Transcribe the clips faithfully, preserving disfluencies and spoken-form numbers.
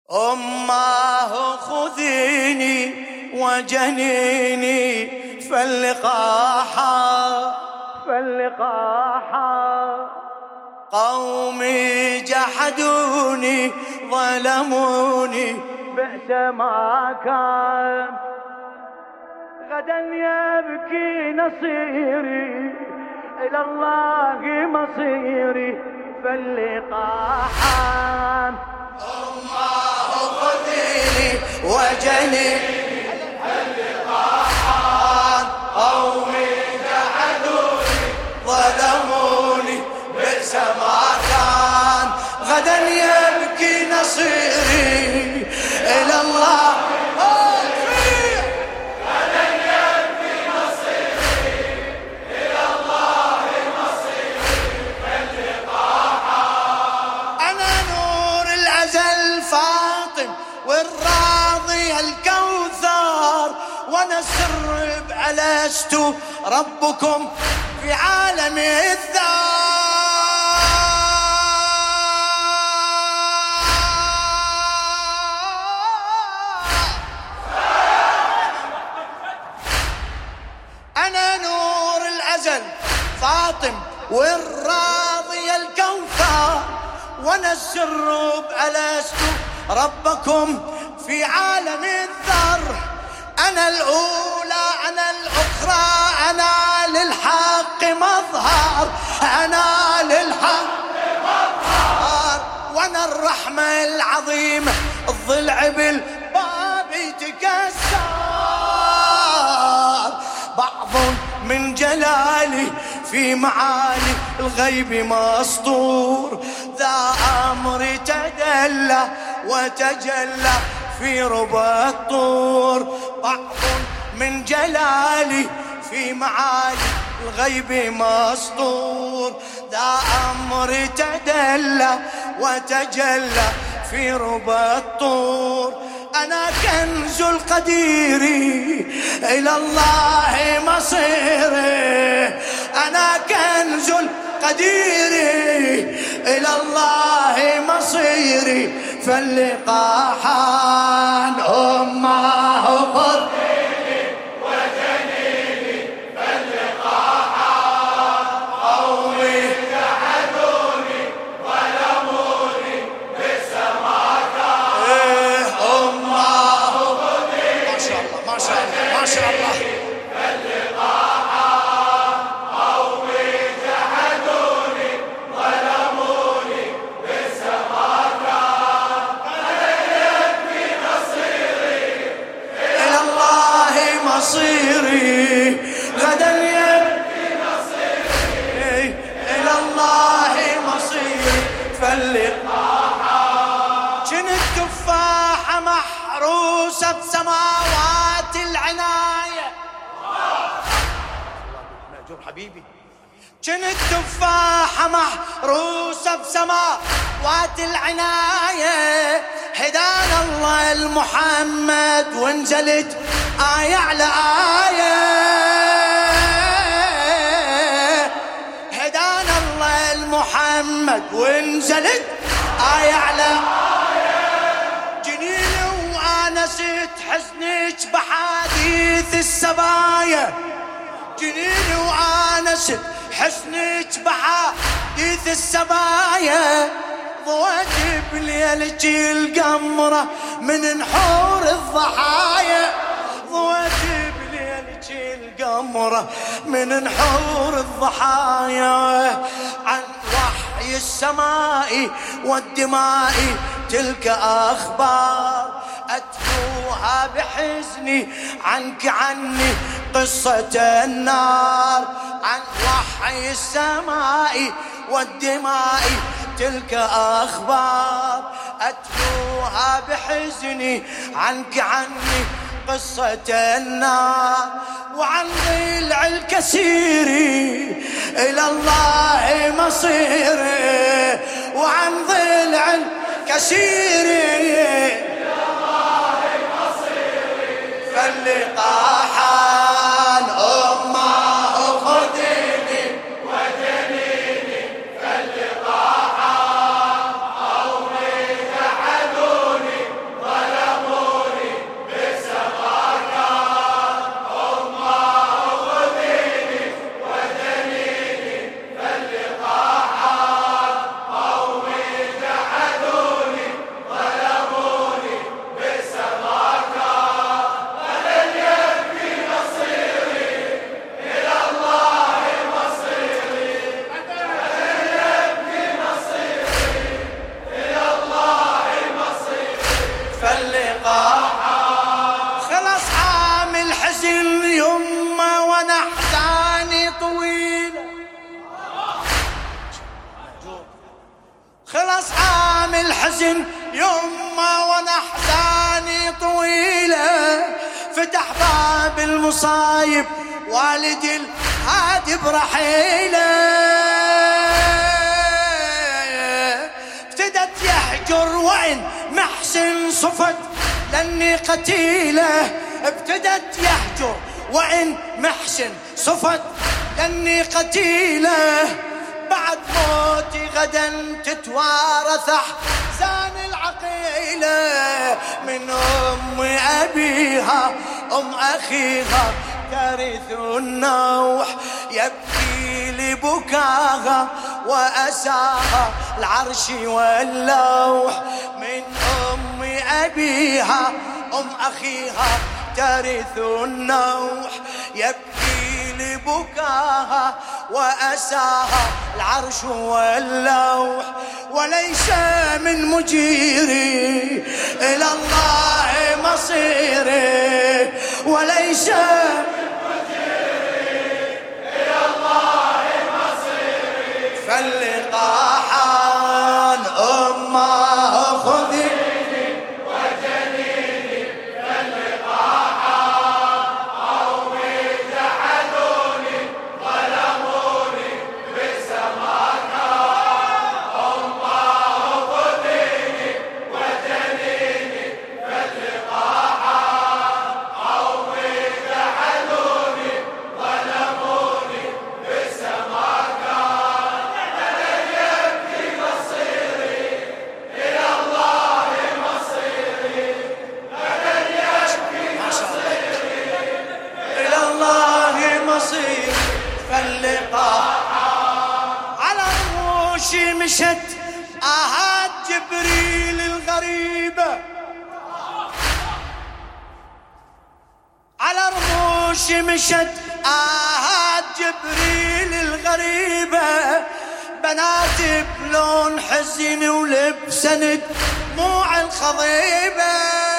أماه خذيني وجنيني فاللقاحا فاللقاحا قومي جحدوني ظلموني بئس ما كان غدا يبكي نصيري إلى الله مصيري فاللقاحا أماه خذيني وجنيني فاللقاحا قومي جحدوني ظلموني بئس ما كان غدا يبكي نصيري إلى الله غدا يبكي نصيري إلى الله مصيري فاللقاحا أنا نور الأزل فاطم والراضي الكوثر وأنا السر بألست ربكم في عالم الذار أنا نور الأزل فاطم والراضي الكوثر وأنا السر بألست ربكم في عالم الذر أنا الأولى أنا الأخرى أنا للحق مظهر أنا للحق مظهر وأنا الرحمة العظيمة الضلع بالباب يتكسر بعض من جلالي في معالي الغيب مسطور ذا أمر تدلى وتجلى في ربى الطور بعض من جلالي في معالي الغيب مسطور ذا أمر تدلى وتجلى في ربى الطور أنا كنز القدير إلى الله مصيري أنا كنز القدير إلى الله مصيري فاللقاحان أماه خذيني وجنيني فاللقاحا قومي جحدوني ظلموني بئس ما كان أماه خذيني ما شاء الله ما شاء الله ما شاء الله فاللقاحا قومي جحدوني ظلموني بئس ما كان غدا يبكي نصيري إلى الله مصيري غدا يبكي نصيري إلى الله مصيري فاللقاحا كنت تفاحة محروسة بسماوات العناية مأجور حبيبي كنت تفاحة محروسة بسماوات العناية هدانا الله المحمد وانزلت آية على آية هدانا الله المحمد وانزلت آية على آية جنيني وآنست حزنك بحديث السبايا جنيني وآنست حسنك بحديث السبايا ضويت بليلك القمرة من نحور الضحايا ضويت بليلك القمرة من نحور الضحايا عن وحي السماء والدماء تلك أخبار أتلوها بحزني عنك عني قصة النار عن وحي السماء والدماء تلك أخبار أتلوها بحزني عنك عني قصة النار وعن ضلع الكثير إلى الله مصيري وعن ضلع الكثير إلى الله مصيري فاللقاحان أماه خذيني وجنيني فاللقاحا فاللقاحة. خلص عام الحزن يمه وانا احزاني طويلة. خلص عام الحزن يمه وانا احزاني طويلة. فتح باب المصايب والدي الهادي برحيله. ابتدت يحجر وإن محسن صفت لاني قتيله. ابتدت يحجر وإن محسن صفت لاني قتيله. بعد موتي غدا تتوارث احزان العقيله. من ام ابيها ام اخيها ترث النوح. يبكي لبكاها واساها العرش واللوح. من ام ابيها ام اخيها ترث النوح. يبكي لبكاها وأساها العرش واللوح. وليس من مجيري إلى الله مصيري. وليس من مجيري إلى الله مصيري. فاللقاحان أمه خذي مشت آهات جبريل الغريبة. على رموش مشت آهات جبريل الغريبة. بنات بلون حزن ولبسن دموع الخضيبة.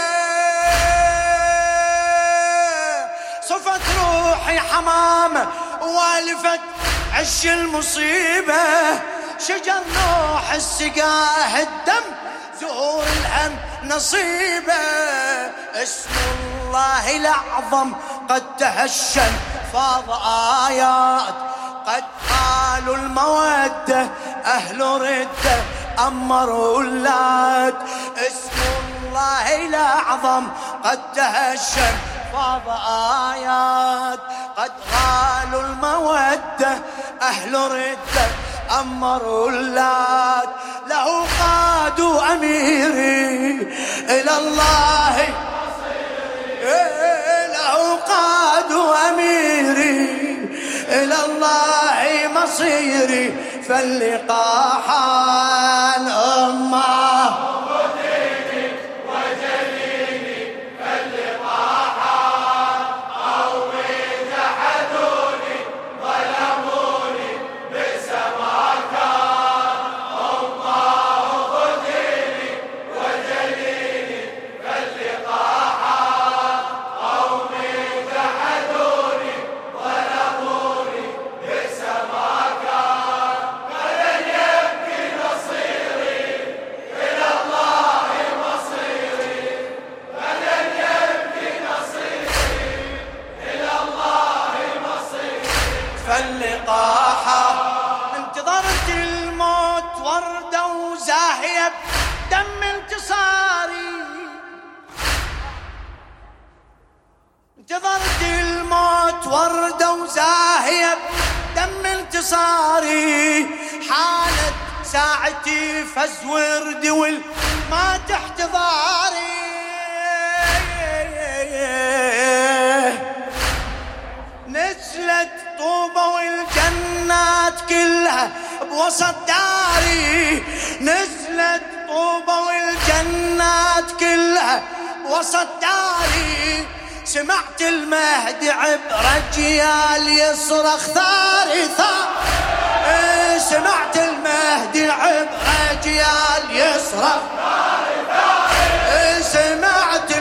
صفت روحي حمامة والفت عش المصيبة. شجر نوح السقاه الدم زهور الهم نصيبه. اسم الله الأعظم قد تهشم فاض آيات. قد قالوا المودة أهل ردة أمروا اللات. اسم الله الأعظم قد تهشم فاض آيات. قد قالوا المودة أهل ردة أمروا اللات. له قادوا أميري إلى الله مصيري. له قادوا أميري إلى الله مصيري. فاللقاحان أمه فاللقاحة. انتظرت الموت وردة وزاهية بدم انتصاري. انتظرت الموت وردة وزاهية بدم انتصاري. حالت ساعتي فز وردي والما تحتضاري. نزلت طوبة والجنات كلها بوسط داري. نزلت طوبة والجنات كلها بوسط داري. سمعت المهدي عبر جيال يصرخ ثاري ثار. سمعت المهدي عبر جيال يصرخ ثاري ثاري. سمعت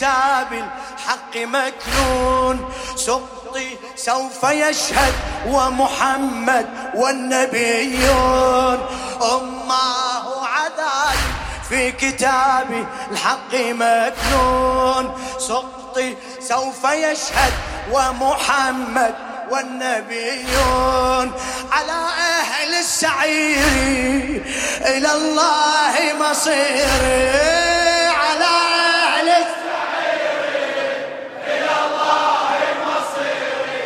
كتاب الحق مكنون، سقطي سوف يشهد ومحمد والنبيون. أمه عذاب في كتاب الحق مكنون، سقطي سوف يشهد ومحمد والنبيون. على أهل السعير إلى الله مصيري، على أهل السعير إلى الله مصيري،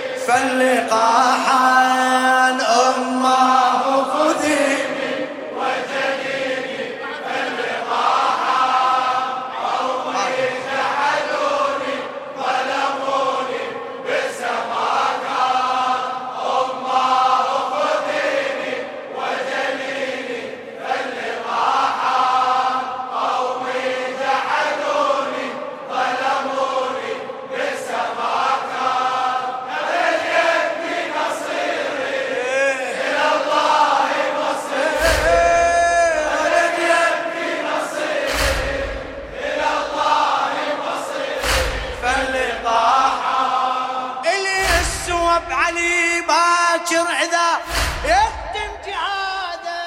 فاللقاحان أمه خذي وجنيني، فاللقاحان قومي جحدوني ظلموني بسما كان. أمه خذيني وجنيني، فاللقاحان قومي جحدوني ظلموني بسما كان. فلن يبكي نصيري إلى الله مصيري، فلن يبكي نصيري إلى الله مصيري. فاللقاحان إلي السوى بعلي باكر إذا يختم جهاده،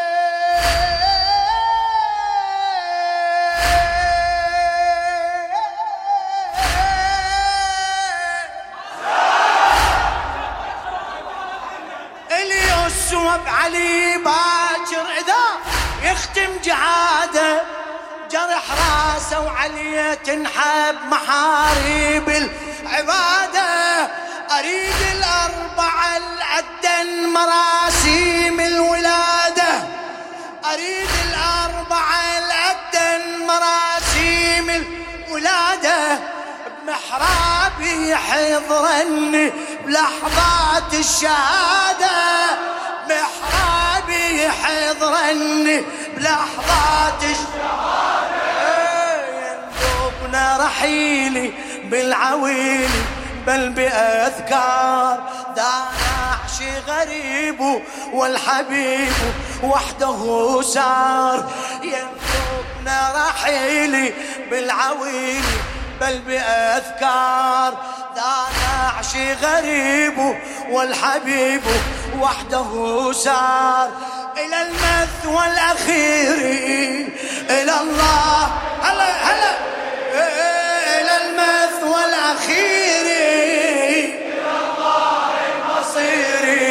إلي السوى بعلي باكر إذا يختم جهاده، جرح راسه وعليه تنحب محاريب العباده. اريد الاربعه العدن مراسيم الولاده، اريد الاربعه العدن مراسيم الولاده. بمحرابي يحضرني بلحظات الشهاده، محرابي يحضرني بلحظات الشهاده. يندوبنا رحيلي بالعويلي بل بأذكار، داعش غريب والحبيب وحده سار. يندوبنا رحيلي بالعويلي بل بأذكار، داعش غريب والحبيب وحده سار. إلى المثوى الأخير إلى الله، هلا هلا إلى المثوى الأخير إلى الله مصيري.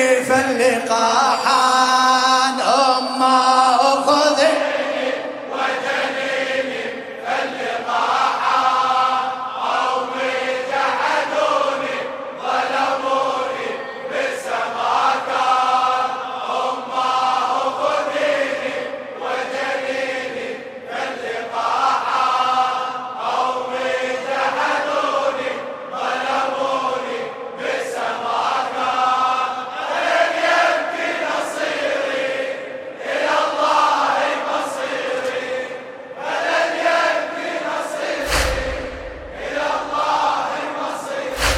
فاللقاحان أمه خذيني وجنيني، فاللقاحان قومي جحدوني ظلموني بسما كان. أمه خذيني وجنيني، فاللقاحان قومي جحدوني ظلموني بسما كان. فلن يبكي نصيري إلى الله مصيري، فلن يبكي نصيري إلى الله مصيري.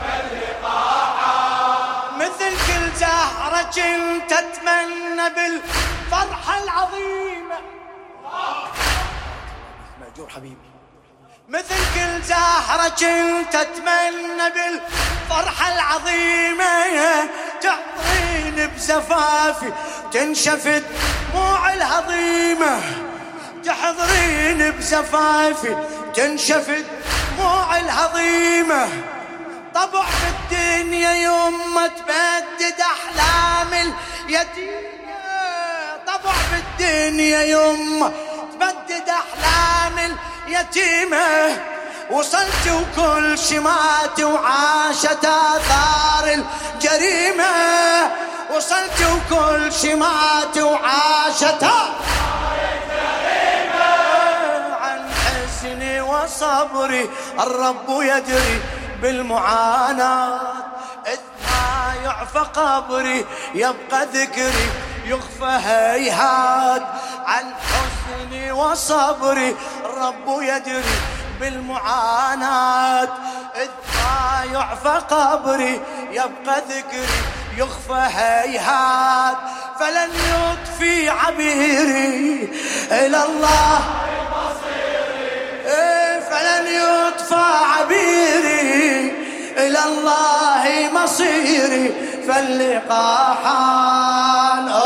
فاللقاحان مثل كل زهرة كنت أتمنى بالفرحة العظيمة، مأجور حبيبي. مثل كل زهرة كنت أتمنى بالفرحة العظيمة، تحضرين بزفافي تنشفت دموع الهضيمة، تحضرين بزفافي تنشفت دموع الهضيمة. طبع في الدنيا يوم ما تبدد أحلام اليتيمة، طبع في الدنيا يوم ما تبدد أحلام اليتيمة. وصلت وكل شمات وعاشت آثار الجريمة، وصلت وكل شمات وعاشت آثار الجريمة. عن حزني وصبري الرب يدري بالمعاناة، إذ ما يعفى قبري يبقى ذكري يخفى هيهات. عن حزني وصبري الرب يدري بالمعاناة، إذ ما يعفى قبري يبقى ذكري يخفى هيهات. فلن يطفي عبيري إلى الله مصيري، فلن يطفي أطفى عبيري إلى الله مصيري فاللقاء حان.